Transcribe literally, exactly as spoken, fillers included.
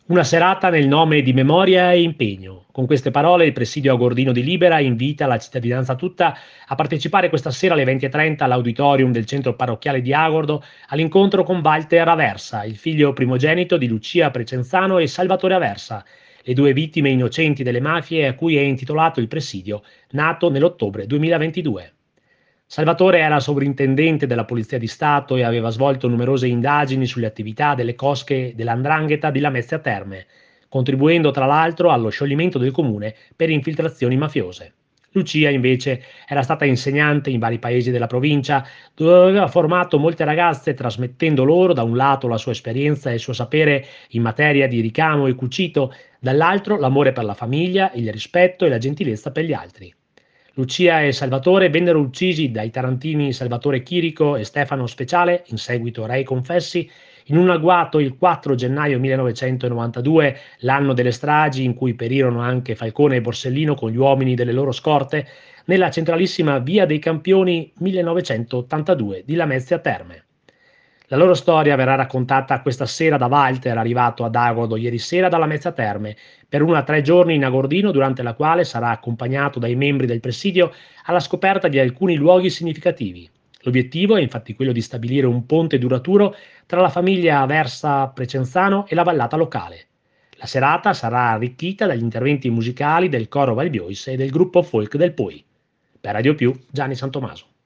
Una serata nel nome di memoria e impegno. Con queste parole il presidio agordino di Libera invita la cittadinanza tutta a partecipare questa sera alle venti e trenta all'auditorium del centro parrocchiale di Agordo all'incontro con Walter Aversa, il figlio primogenito di Lucia Precenzano e Salvatore Aversa, le due vittime innocenti delle mafie a cui è intitolato il presidio, nato nell'ottobre duemilaventidue. Salvatore era sovrintendente della Polizia di Stato e aveva svolto numerose indagini sulle attività delle cosche dell'Andrangheta di Lamezia Terme, contribuendo tra l'altro allo scioglimento del comune per infiltrazioni mafiose. Lucia invece era stata insegnante in vari paesi della provincia, dove aveva formato molte ragazze trasmettendo loro da un lato la sua esperienza e il suo sapere in materia di ricamo e cucito, dall'altro l'amore per la famiglia, il rispetto e la gentilezza per gli altri. Lucia e Salvatore vennero uccisi dai tarantini Salvatore Chirico e Stefano Speciale, in seguito rei confessi, in un agguato il quattro gennaio millenovecentonovantadue, l'anno delle stragi in cui perirono anche Falcone e Borsellino con gli uomini delle loro scorte, nella centralissima Via dei Campioni millenovecentottantadue di Lamezia Terme. La loro storia verrà raccontata questa sera da Walter, arrivato ad Agodo ieri sera dalla Lamezia Terme, per una tre giorni in Agordino, durante la quale sarà accompagnato dai membri del presidio alla scoperta di alcuni luoghi significativi. L'obiettivo è infatti quello di stabilire un ponte duraturo tra la famiglia Aversa Precenzano e la vallata locale. La serata sarà arricchita dagli interventi musicali del coro Valbiois e del gruppo folk del Poi. Per Radio Più, Gianni Santomaso.